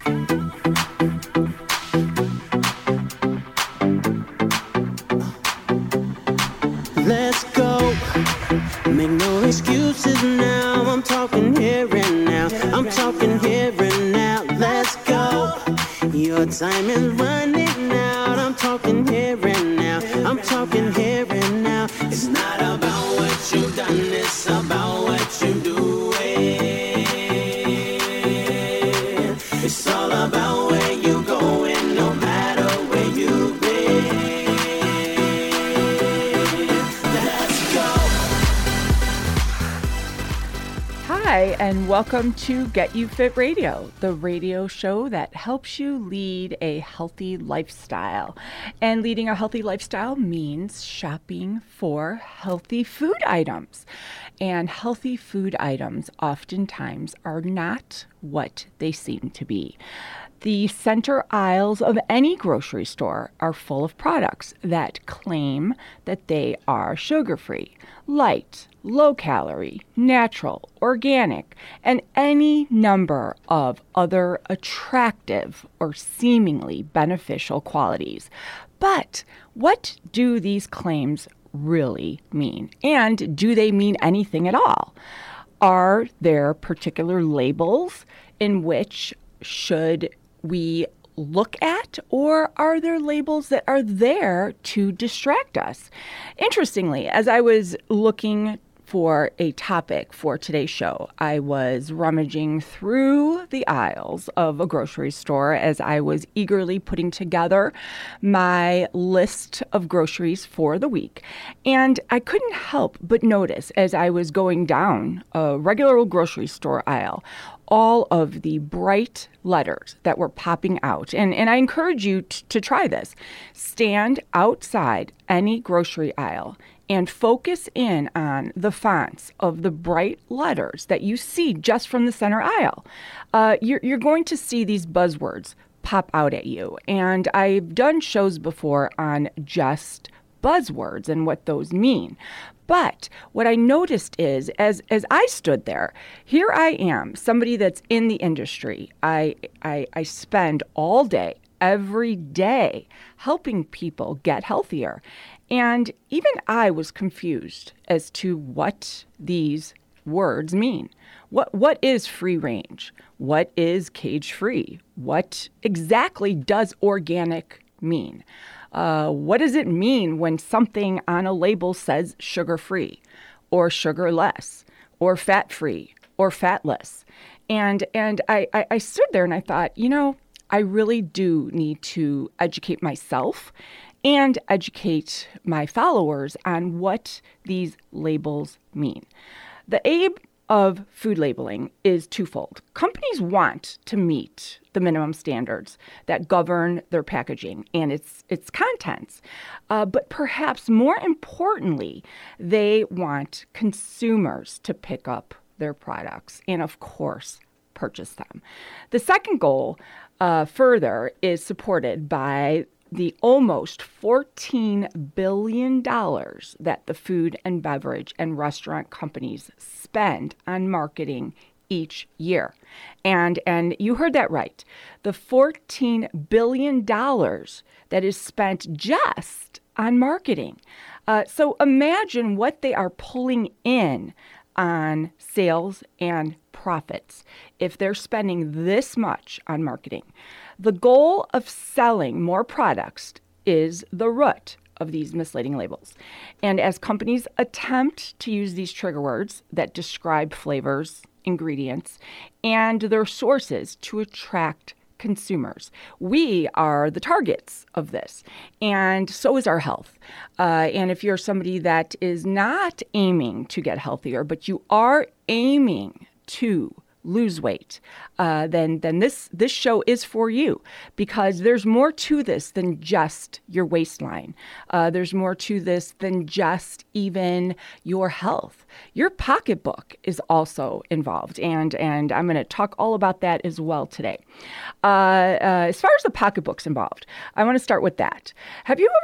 Let's go. Make no excuses now. I'm talking here and now. I'm talking here and now. Let's go. Your time is running out. I'm talking here and now. I'm talking here and now. It's not about what you've done. It's about what you do. It's all about where you going, no matter where you've been. Let's go. Hi, and welcome to Get You Fit Radio, the radio show that helps you lead a healthy lifestyle. And leading a healthy lifestyle means shopping for healthy food items. And healthy food items oftentimes are not what they seem to be. The center aisles of any grocery store are full of products that claim that they are sugar-free, light, low-calorie, natural, organic, and any number of other attractive or seemingly beneficial qualities. But what do these claims really mean? And do they mean anything at all? Are there particular labels in which should we look at, or are there labels that are there to distract us? Interestingly, as I was looking for a topic for today's show, I was rummaging through the aisles of a grocery store as I was eagerly putting together my list of groceries for the week. And I couldn't help but notice as I was going down a regular old grocery store aisle, all of the bright letters that were popping out. And I encourage you to try this. Stand outside any grocery aisle and focus in on the fonts of the bright letters that you see just from the center aisle. You're going to see these buzzwords pop out at you. And I've done shows before on just buzzwords and what those mean. But what I noticed is, as I stood there, here I am, somebody that's in the industry. I spend all day, every day, helping people get healthier. And even I was confused as to what these words mean. What is free range? What is cage-free? What exactly does organic mean? What does it mean when something on a label says sugar-free or sugar-less or fat-free or fatless? And I stood there and I thought, I really do need to educate myself and educate my followers on what these labels mean. The aim of food labeling is twofold. Companies want to meet the minimum standards that govern their packaging and its contents. But perhaps more importantly, they want consumers to pick up their products and, of course, purchase them. The second goal, further, is supported by the almost $14 billion that the food and beverage and restaurant companies spend on marketing each year. And you heard that right. The $14 billion that is spent just on marketing. So imagine what they are pulling in on sales and profits if they're spending this much on marketing. The goal of selling more products is the root of these misleading labels. And as companies attempt to use these trigger words that describe flavors, ingredients, and their sources to attract consumers, we are the targets of this. And so is our health. And if you're somebody that is not aiming to get healthier, but you are aiming to lose weight, then this show is for you, because there's more to this than just your waistline. There's more to this than just even your health. Your pocketbook is also involved, and I'm going to talk all about that as well today. As far as the pocketbook's involved, I want to start with that. Have you ever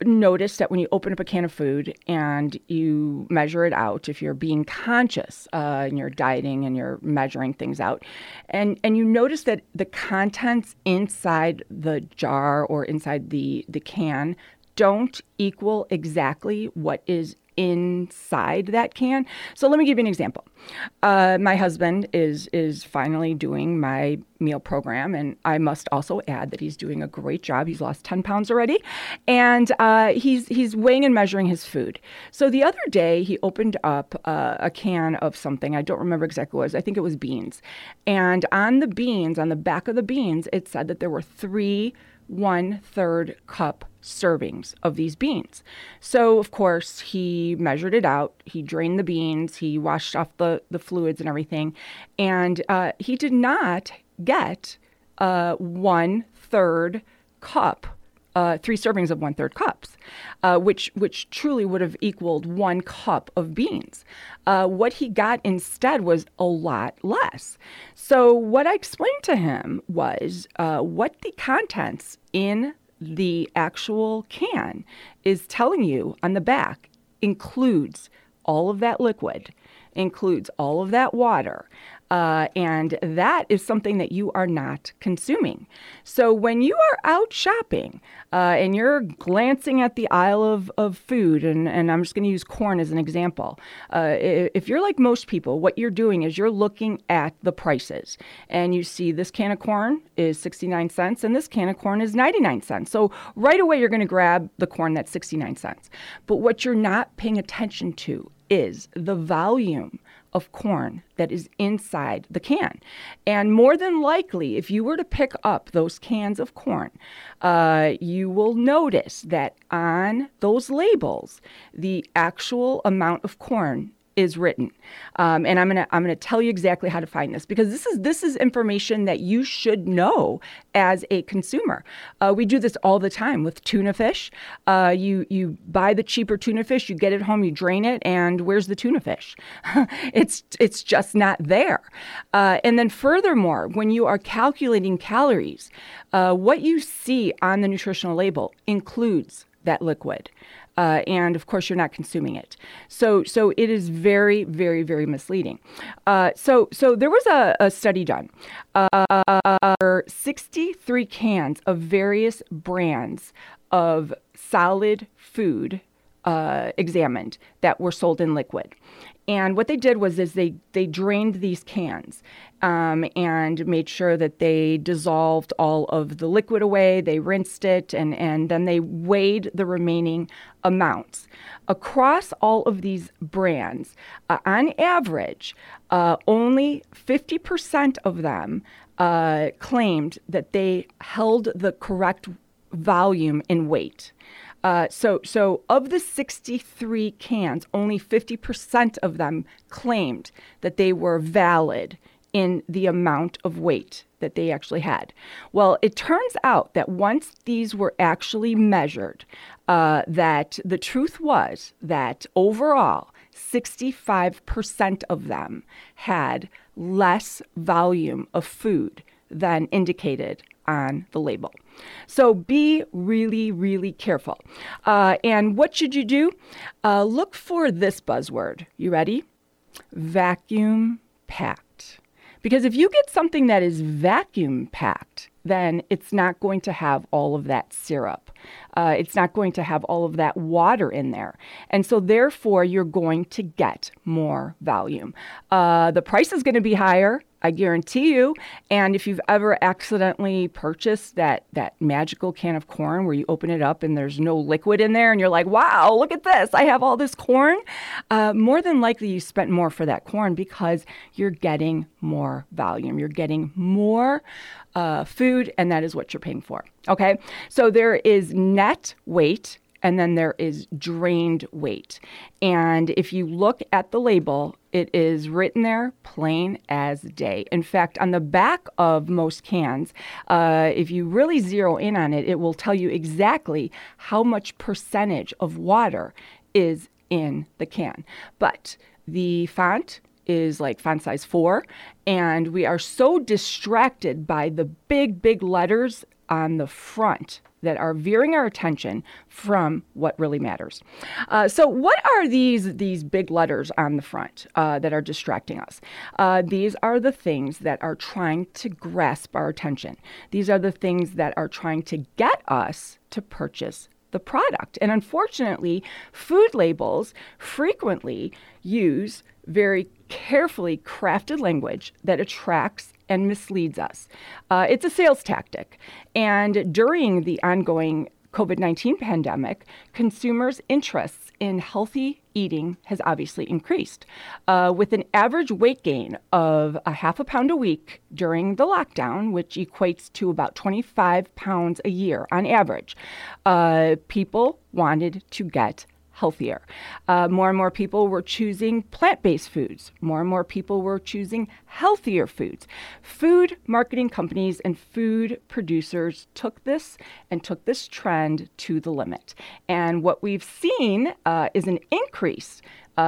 noticed that when you open up a can of food and you measure it out, if you're being conscious and you're dieting and you're measuring things out, and you notice that the contents inside the jar or inside the can don't equal exactly what is inside that can. So let me give you an example. My husband is finally doing my meal program, and I must also add that he's doing a great job. He's lost 10 pounds already, and he's weighing and measuring his food. So the other day, he opened up a can of something. I don't remember exactly what it was. I think it was beans. And on the beans, on the back of the beans, it said that there were 3 1/3 cup servings of these beans. So, of course, he measured it out. He drained the beans. He washed off the fluids and everything. And he did not get 1/3 cup, 3 servings of 1/3 cups, which truly would have equaled 1 cup of beans. What he got instead was a lot less. So what I explained to him was what the contents in the actual can is telling you on the back includes all of that liquid, includes all of that water, and that is something that you are not consuming. So when you are out shopping and you're glancing at the aisle of food, and I'm just going to use corn as an example, if you're like most people, what you're doing is you're looking at the prices, and you see this can of corn is 69 cents and this can of corn is 99 cents. So right away you're going to grab the corn that's 69 cents. But what you're not paying attention to is the volume of corn that is inside the can. And more than likely, if you were to pick up those cans of corn, you will notice that on those labels, the actual amount of corn is written. And I'm gonna tell you exactly how to find this, because this is information that you should know as a consumer. We do this all the time with tuna fish. You buy the cheaper tuna fish, you get it home, you drain it, and where's the tuna fish? It's just not there. And then furthermore, when you are calculating calories, what you see on the nutritional label includes that liquid. And of course, you're not consuming it. So it is very, very, very misleading. So there was a study done. 63 cans of various brands of solid food examined that were sold in liquid. And what they did was they drained these cans and made sure that they dissolved all of the liquid away. They rinsed it, and then they weighed the remaining amounts. Across all of these brands, on average, only 50% of them claimed that they held the correct volume in weight. So of the 63 cans, only 50% of them claimed that they were valid in the amount of weight that they actually had. Well, it turns out that once these were actually measured, that the truth was that overall, 65% of them had less volume of food than indicated on the label. So be really, really careful. And what should you do? Look for this buzzword. You ready? Vacuum packed. Because if you get something that is vacuum packed, then it's not going to have all of that syrup. It's not going to have all of that water in there. And so therefore, you're going to get more volume. The price is going to be higher, I guarantee you. And if you've ever accidentally purchased that magical can of corn where you open it up and there's no liquid in there and you're like, wow, look at this, I have all this corn. More than likely you spent more for that corn because you're getting more volume. You're getting more food, and that is what you're paying for. Okay, so there is net weight, and then there is drained weight. And if you look at the label, it is written there plain as day. In fact, on the back of most cans, if you really zero in on it, it will tell you exactly how much percentage of water is in the can. But the font is like font size 4, and we are so distracted by the big, big letters on the front that are veering our attention from what really matters. So what are these big letters on the front that are distracting us? These are the things that are trying to grasp our attention. These are the things that are trying to get us to purchase the product. And unfortunately, food labels frequently use very carefully crafted language that attracts and misleads us. It's a sales tactic. And during the ongoing COVID-19 pandemic, consumers' interests in healthy eating has obviously increased. With an average weight gain of a half a pound a week during the lockdown, which equates to about 25 pounds a year on average, people wanted to get healthier. More and more people were choosing plant-based foods. More and more people were choosing healthier foods. Food marketing companies and food producers took this trend to the limit. And what we've seen is an increase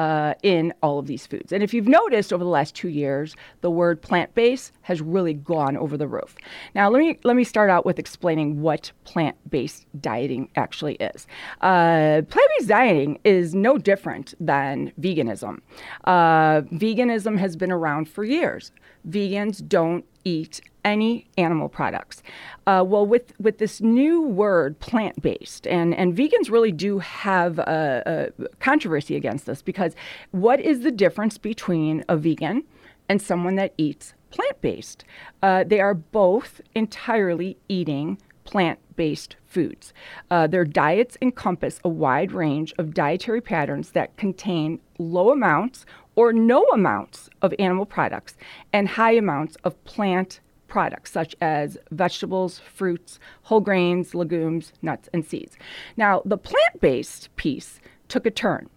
in all of these foods. And if you've noticed over the last 2 years, the word plant-based has really gone over the roof. Now, let me start out with explaining what plant-based dieting actually is. Plant-based dieting is no different than veganism. Veganism has been around for years. Vegans don't eat any animal products. Well, with this new word, plant-based, and vegans really do have a controversy against this, because what is the difference between a vegan and someone that eats plant-based? They are both entirely eating plant-based foods. Their diets encompass a wide range of dietary patterns that contain low amounts or no amounts of animal products and high amounts of plant products such as vegetables, fruits, whole grains, legumes, nuts, and seeds. Now, the plant-based piece took a turn.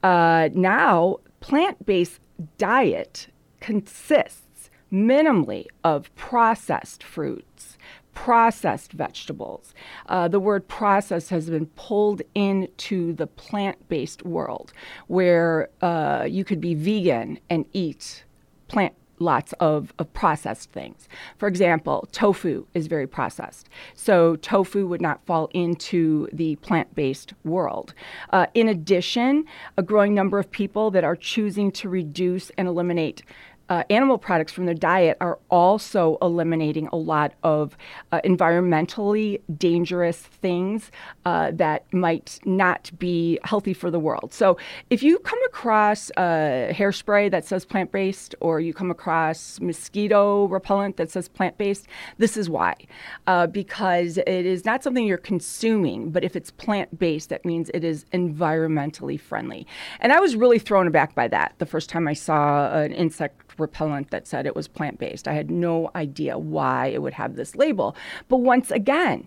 Now, plant-based diet consists minimally of processed fruits, processed vegetables. The word processed has been pulled into the plant-based world, where you could be vegan and eat lots of processed things. For example, tofu is very processed. So tofu would not fall into the plant-based world. In addition, a growing number of people that are choosing to reduce and eliminate animal products from their diet are also eliminating a lot of environmentally dangerous things that might not be healthy for the world. So if you come across hairspray that says plant-based, or you come across mosquito repellent that says plant-based, this is why. Because it is not something you're consuming, but if it's plant-based, that means it is environmentally friendly. And I was really thrown aback by that the first time I saw an insect repellent that said it was plant-based. I had no idea why it would have this label. But once again,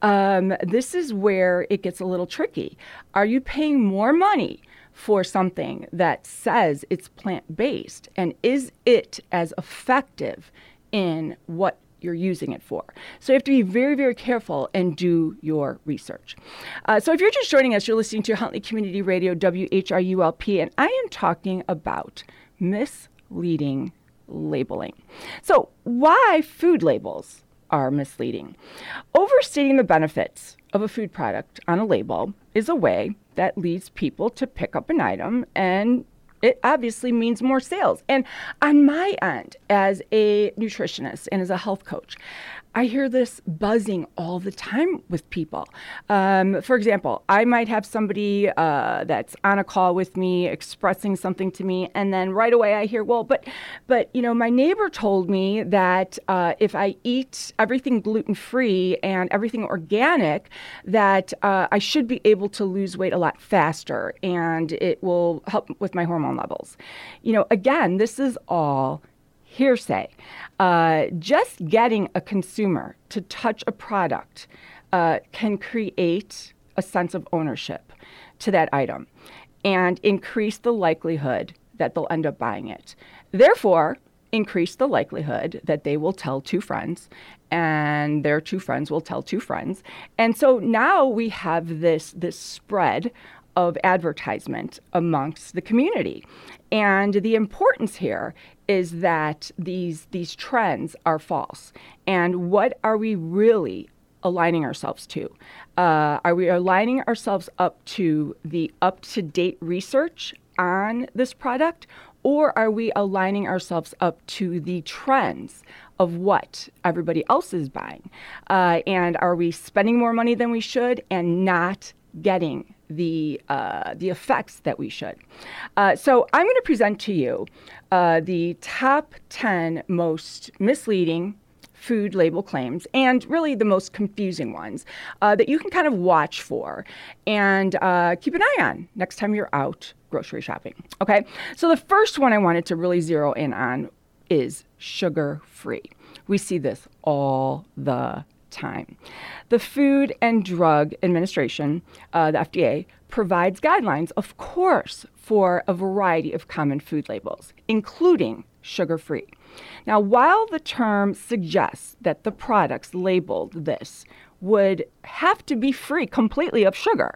this is where it gets a little tricky. Are you paying more money for something that says it's plant-based? And is it as effective in what you're using it for? So you have to be very, very careful and do your research. So if you're just joining us, you're listening to Huntley Community Radio, WHRULP, and I am talking about misleading labeling. So why food labels are misleading? Overstating the benefits of a food product on a label is a way that leads people to pick up an item, and it obviously means more sales. And on my end, as a nutritionist and as a health coach, I hear this buzzing all the time with people. For example, I might have somebody that's on a call with me expressing something to me, and then right away I hear, well, but my neighbor told me that if I eat everything gluten-free and everything organic, that I should be able to lose weight a lot faster, and it will help with my hormone levels. Again, this is all hearsay. Just getting a consumer to touch a product can create a sense of ownership to that item and increase the likelihood that they'll end up buying it. Therefore, increase the likelihood that they will tell two friends, and their two friends will tell two friends. And so now we have this spread of advertisement amongst the community. And the importance here is that these trends are false. And what are we really aligning ourselves to? Are we aligning ourselves up to the up-to-date research on this product, or are we aligning ourselves up to the trends of what everybody else is buying? And are we spending more money than we should and not getting the effects that we should? So I'm going to present to you the top 10 most misleading food label claims, and really the most confusing ones that you can kind of watch for and keep an eye on next time you're out grocery shopping. Okay, so the first one I wanted to really zero in on is sugar-free. We see this all the time. The Food and Drug Administration, the FDA, provides guidelines, of course, for a variety of common food labels, including sugar-free. Now, while the term suggests that the products labeled this would have to be free completely of sugar,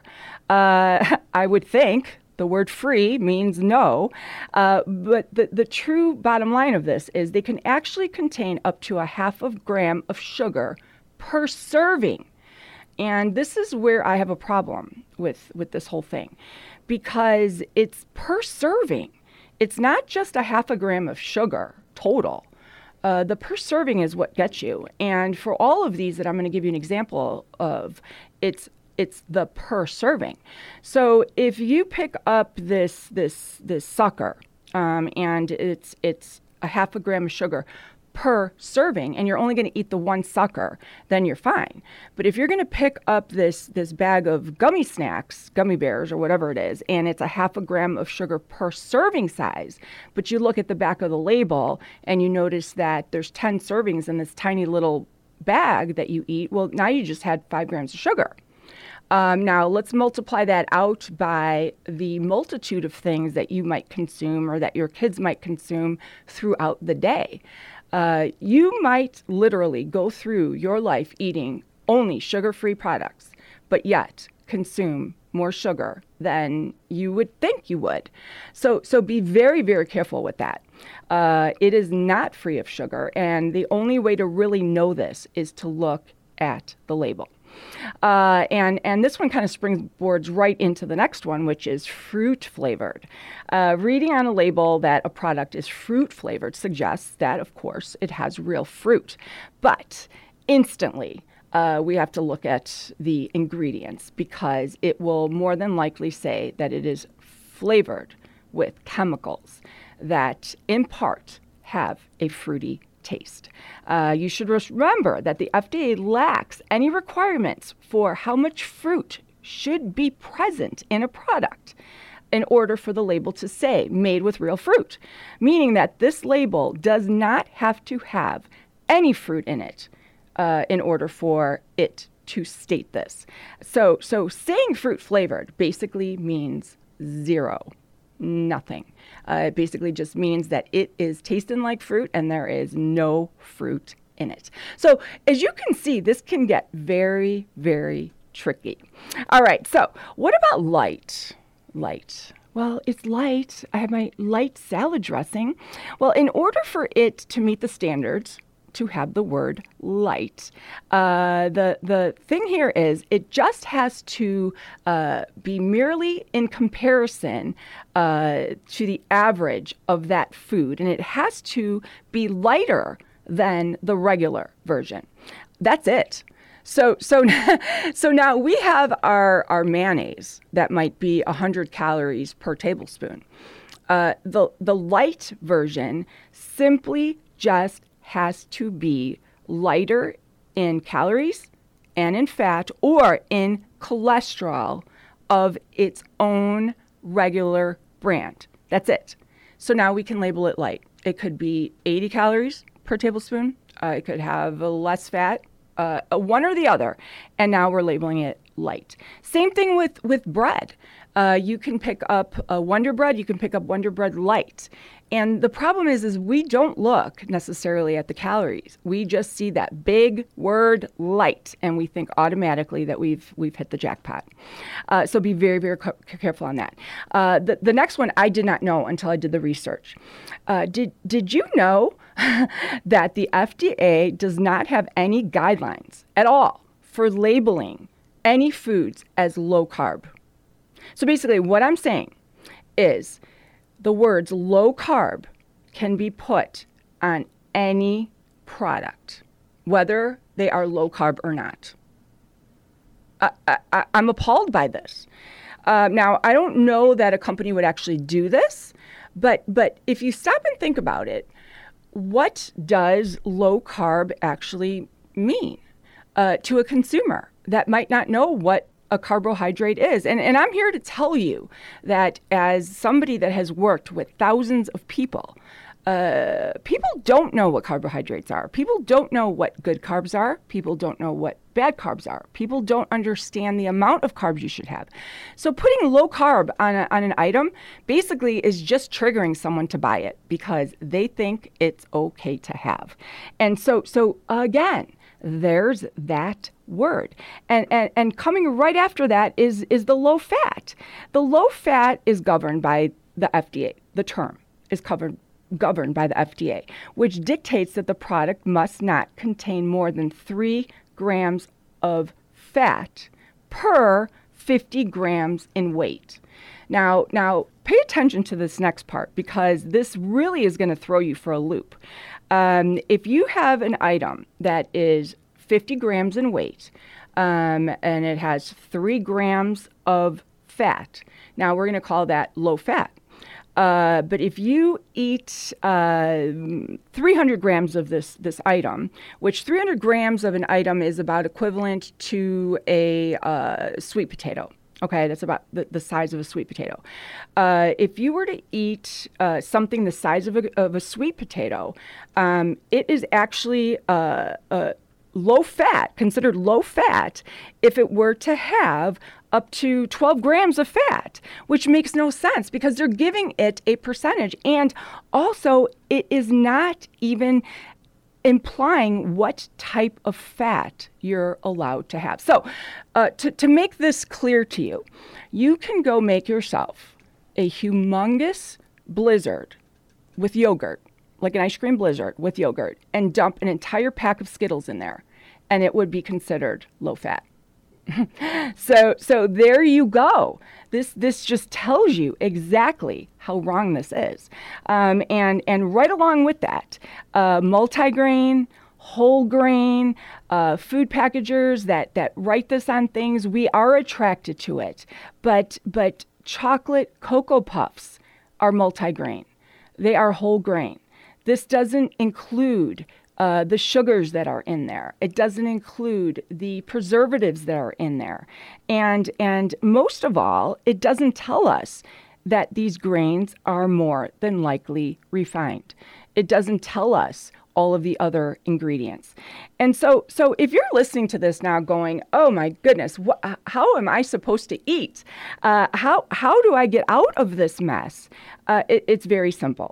I would think the word free means no, but the true bottom line of this is they can actually contain up to 0.5 gram of sugar per serving. And this is where I have a problem with this whole thing, because it's per serving. It's not just 0.5 gram of sugar total. The per serving is what gets you. And for all of these that I'm going to give you an example of, it's the per serving. So if you pick up this sucker, and it's 0.5 gram of sugar per serving, and you're only going to eat the one sucker, then you're fine. But if you're going to pick up this bag of gummy snacks, gummy bears or whatever it is, and it's 0.5 gram of sugar per serving size, but you look at the back of the label and you notice that there's 10 servings in this tiny little bag that you eat, well, now you just had 5 grams of sugar. Now, let's multiply that out by the multitude of things that you might consume or that your kids might consume throughout the day. You might literally go through your life eating only sugar-free products, but yet consume more sugar than you would think you would. So be very, very careful with that. It is not free of sugar, and the only way to really know this is to look at the label. And this one kind of springboards right into the next one, which is fruit flavored. Reading on a label that a product is fruit flavored suggests that, of course, it has real fruit. But instantly, we have to look at the ingredients, because it will more than likely say that it is flavored with chemicals that, in part, have a fruity taste. You should remember that the FDA lacks any requirements for how much fruit should be present in a product in order for the label to say made with real fruit, meaning that this label does not have to have any fruit in it in order for it to state this. So saying fruit flavored basically means zero. Nothing. It basically just means that it is tasting like fruit and there is no fruit in it. So as you can see, this can get very, very tricky. All right, so what about light? Light. Well, it's light. I have my light salad dressing. Well, in order for it to meet the standards to have the word light, the thing here is it just has to be merely in comparison to the average of that food, and it has to be lighter than the regular version. That's it. So now we have our mayonnaise that might be 100 calories per tablespoon. The light version simply just has to be lighter in calories and in fat or in cholesterol of its own regular brand. That's it. So now we can label it light. It could be 80 calories per tablespoon. It could have less fat, one or the other. And now we're labeling it light. Same thing with bread. You can pick up Wonder Bread. You can pick up Wonder Bread Light. And the problem is we don't look necessarily at the calories. We just see that big word light, and we think automatically that we've hit the jackpot. So be very, very careful on that. The next one I did not know until I did the research. Did you know that the FDA does not have any guidelines at all for labeling any foods as low carb. So basically what I'm saying is the words low carb can be put on any product, whether they are low carb or not. I'm appalled by this. Now, I don't know that a company would actually do this, but if you stop and think about it, what does low carb actually mean to a consumer that might not know what a carbohydrate is? And I'm here to tell you that as somebody that has worked with thousands of people, people don't know what carbohydrates are. People don't know what good carbs are. People don't know what bad carbs are. People don't understand the amount of carbs you should have. So putting low carb on an item basically is just triggering someone to buy it because they think it's okay to have. And so again, there's that word. And coming right after that is the low fat. The low fat is governed by the FDA. The term is governed by the FDA, which dictates that the product must not contain more than 3 grams of fat per 50 grams in weight. Now, pay attention to this next part because this really is going to throw you for a loop. If you have an item that is 50 grams in weight and it has 3 grams of fat, now we're going to call that low fat. But if you eat 300 grams of this item, which 300 grams of an item is about equivalent to a sweet potato. Okay, that's about the size of a sweet potato. If you were to eat something the size of a sweet potato, it is actually low fat, considered low fat, if it were to have up to 12 grams of fat, which makes no sense because they're giving it a percentage. And also, it is not even implying what type of fat you're allowed to have. So to make this clear to you, you can go make yourself a humongous blizzard with yogurt, like an ice cream blizzard with yogurt, and dump an entire pack of Skittles in there, and it would be considered low fat. So there you go. This just tells you exactly how wrong this is. And right along with that, multigrain, whole grain, food packagers that write this on things, we are attracted to it. But chocolate Cocoa Puffs are multigrain. They are whole grain. This doesn't include the sugars that are in there. It doesn't include the preservatives that are in there. And most of all, it doesn't tell us that these grains are more than likely refined. It doesn't tell us all of the other ingredients. And so if you're listening to this now going, oh my goodness, how am I supposed to eat? How do I get out of this mess? It's very simple.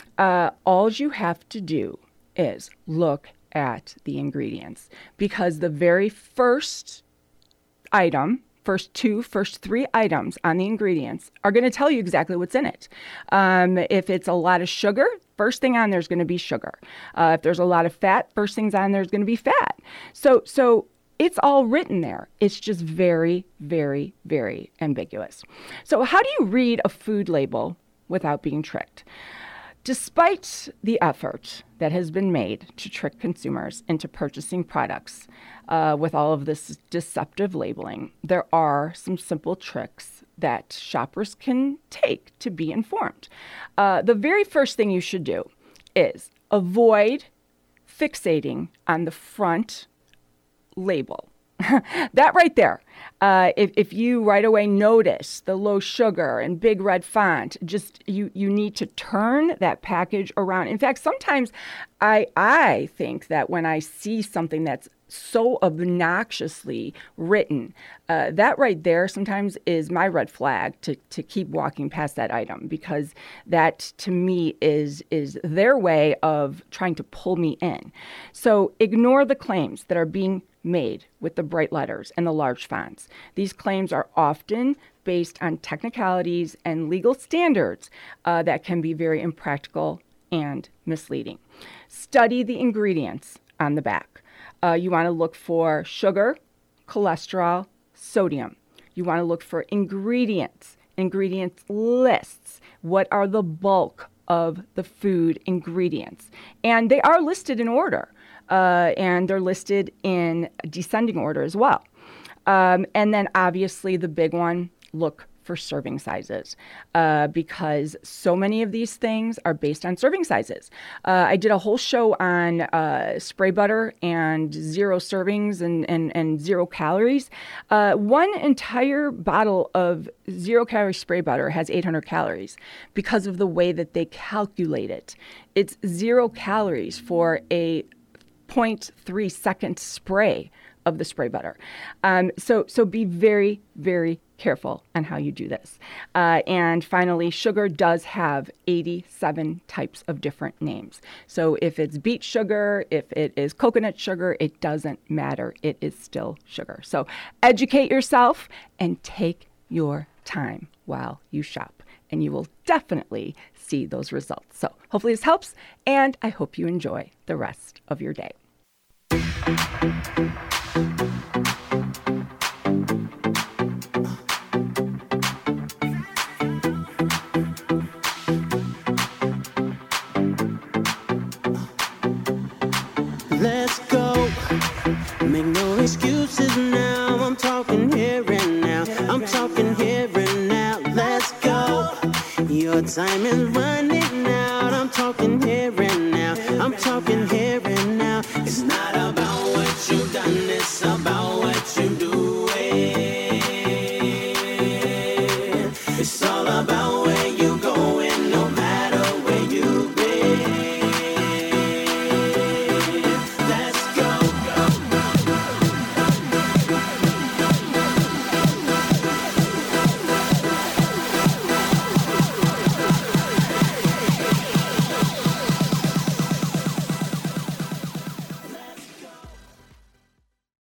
All you have to do is look at the ingredients, because the very first item, first 3 items on the ingredients are going to tell you exactly what's in it. If it's a lot of sugar, first thing on there is going to be sugar. If there's a lot of fat, first things on there is going to be fat. So it's all written there. It's just very, very, very ambiguous. So how do you read a food label without being tricked? Despite the effort that has been made to trick consumers into purchasing products with all of this deceptive labeling, there are some simple tricks that shoppers can take to be informed. The very first thing you should do is avoid fixating on the front label. That right there. If you right away notice the low sugar and big red font, just you need to turn that package around. In fact, sometimes I think that when I see something that's so obnoxiously written, that right there sometimes is my red flag to keep walking past that item, because that to me is their way of trying to pull me in. So ignore the claims that are being made with the bright letters and the large fonts. These claims are often based on technicalities and legal standards that can be very impractical and misleading. Study the ingredients on the back. You want to look for sugar, cholesterol, sodium. You want to look for ingredients lists. What are the bulk of the food ingredients? And they are listed in order, and they're listed in descending order as well. And then obviously the big one, look for serving sizes, because so many of these things are based on serving sizes. I did a whole show on spray butter and 0 servings and 0 calories. One entire bottle of 0 calorie spray butter has 800 calories because of the way that they calculate it. It's 0 calories for a 0.3 second spray of the spray butter. So be very, very careful on how you do this. And finally, sugar does have 87 types of different names. So if it's beet sugar, if it is coconut sugar, it doesn't matter. It is still sugar. So educate yourself and take your time while you shop, and you will definitely see those results. So hopefully this helps, and I hope you enjoy the rest of your day. Let's go. Make no excuses now. I'm talking here and now. I'm talking here and now. Let's go. Your time is running out. I'm talking here and now. I'm talking here and now. It's not about what you've done, it's about